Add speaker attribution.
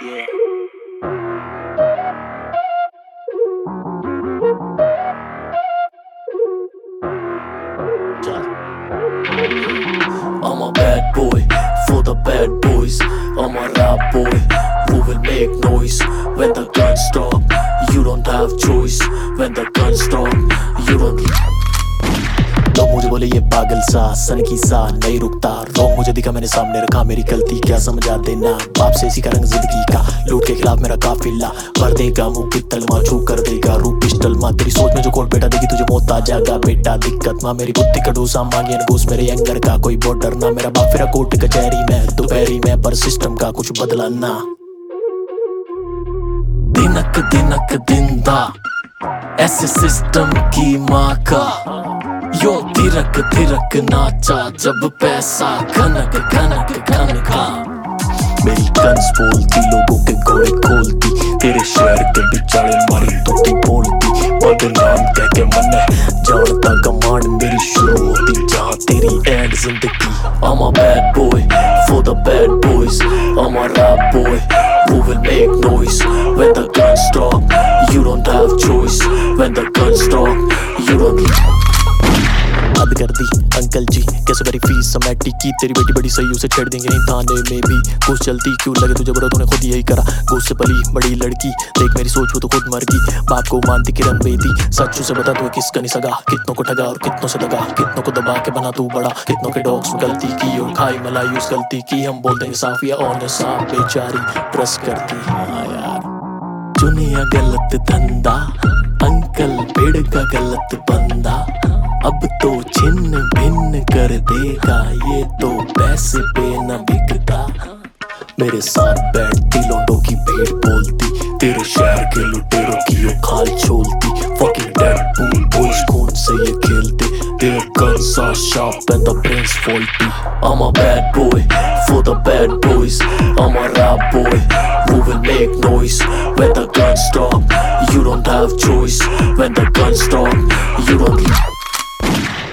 Speaker 1: I'm a bad boy for the bad boys. I'm a rap boy who will make noise when the guns stop. You don't have choice when the guns stop. You don't. लोग मुझे बोले ये पागल सा सनकी सा नहीं रुकता। रोंग मुझे दिखा मैंने सामने रखा मेरी गलती क्या समझा देना। बाप से इसी का रंग जिंदगी का लूट के खिलाफ मेरा काफिला भर देगा मुंह की तलमा छू कर देगा रूप पिस्टल माँ। तेरी सोच में जो कोट बेटा देगी तुझे मौत आ जाएगा बेटा दिक्कत माँ। मेरी बुद्धि का डूसा मांगे घूस मेरे एंगर का कोई बॉर्डर ना। मेरा बाप फिरा कोर्ट कचहरी में दोपहरी में पर सिस्टम का कुछ बदला ना। दिनक दिनक दिंदा ऐसे सिस्टम की माँ का यो थिरक थिरक नाचा जब पैसा खनक खनक खनका। मेरी गन्स बोलती लोगों के घोड़े खोलती तेरे शहर के बिचारे मारी टूटी बोलती। बदनाम कह के मन जानता कमांड मेरी शुरू होती जहाँ तेरी एंड जिंदगी। I'm a bad boy for the bad boys. I'm a rap boy who will make noise when the guns stop. You don't have choice when the guns stop. You don't. हद कर दी uncle जी कैसे मेरी fees समेटी की तेरी बेटी बड़ी सही उसे छेड़ देंगे नहीं थाने में भी घूस चलती क्यों लगे तुझे बुरा तूने खुद यही करा। घूस से पली बड़ी लड़की देख मेरी सोच वो तो खुद मर गई। बाप को मानती किरण बेटी सच से बता तू किसका नहीं सगा। कितनों को ठगा और कितनों से लगा कितनों को दबा के बना तू बड़ा। कितनों के डॉग्स में गलती की और खाई मलाई उस गलती की। हम बोल देंगे साफ या ऑन साफ बेचारी ट्रस्ट करती। हाँ यार चुनिया गलत धंधा अंकल पेड़ का गलत बंदा अब तो छिन्न भिन्न कर देगा ये तो पैसे पे न बिकता। मेरे साथ बैठती लोटों की भीड़ बोलती तेरे शहर के लुटेरों की यो खाल छोलती। Fucking Deadpool boys खून से ये खेलते their guns are sharp and the brains faulty. I'm a bad boy for the bad boys. I'm a rap boy who will make noise when the guns stop. You don't have choice when the guns stop. You don't.